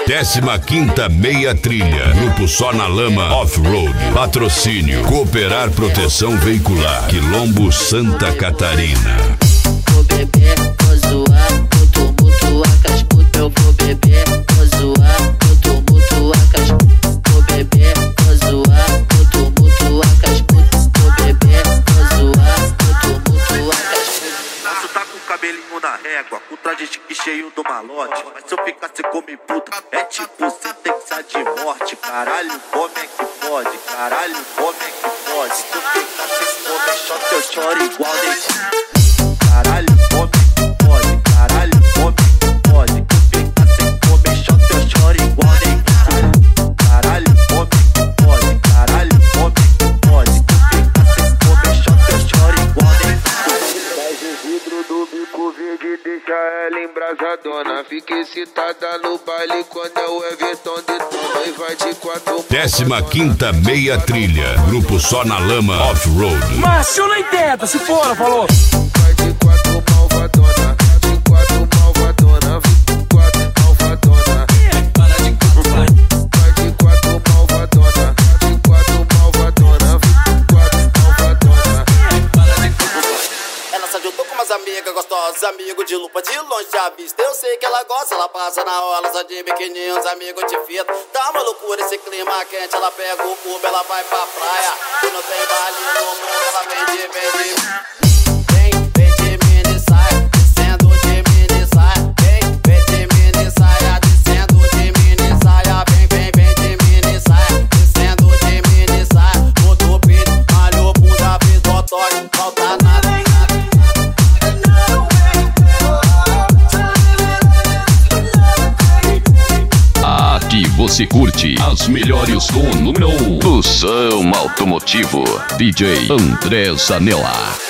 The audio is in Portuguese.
15ª Meia Trilha. Grupo Só na Lama Off-Road. Patrocínio Cooperar Proteção Veicular. Quilombo, Santa Catarina. Vou beber, vou zoar, vou tumultuar com as putas. Eu vou beber, vou zoar, vou tumultuar com as putas. Vou beber, vou zoar, vou tumultuar com as putas. Vou beber, vou zoar, vou tumultuar com as putas. Posso tá com o cabelinho na régua, com traje chique cheio do malote. Mas se eu ficar sem comer puta, é tipo sentença de morte. Caralho, como é que pode? Caralho, como é que pode? Se eu ficar sem comer shot, eu choro igual desse. Caralho, como é que pode? Caralho, como é que pode? Se eu ficar sem comer shot, eu choro igual desse. Caralho, como é que pode? Caralho, como é que pode? Se eu ficar sem comer shot, eu choro igual desse. Faz o vidro do bico verde, deixa ela embrasadona. Fica excitada no baile quando é o Everton detona. E vai de 4. 15ª Meia Trilha. Grupo Só na Lama Off-Road. Mas eu não entendo, se for, falou. Vai de 4 malvadona, de 4 malvadona, 24 malvadona. Para de vai de 4 malvadona, de 4 malvadona, 24 malvadona. Para de Ela se ajudou com umas amigas gostosas, amigo de lupa de longe à vista. Eu sei que ela gosta, ela passa na rola só de biquininho, os amigos de fita. Tá uma loucura esse clima quente, ela pega o cubo, ela vai pra praia. E não tem baile no mundo, ela vem de mini saia, descendo de mini saia. Vem de mini saia, descendo de mini saia. Vem de mini saia, descendo de mini saia. Botou o peito, malhou bunda, fez botox, falta nada. Aqui você curte as melhores com o número 1 do som automotivo, DJ André Zanella.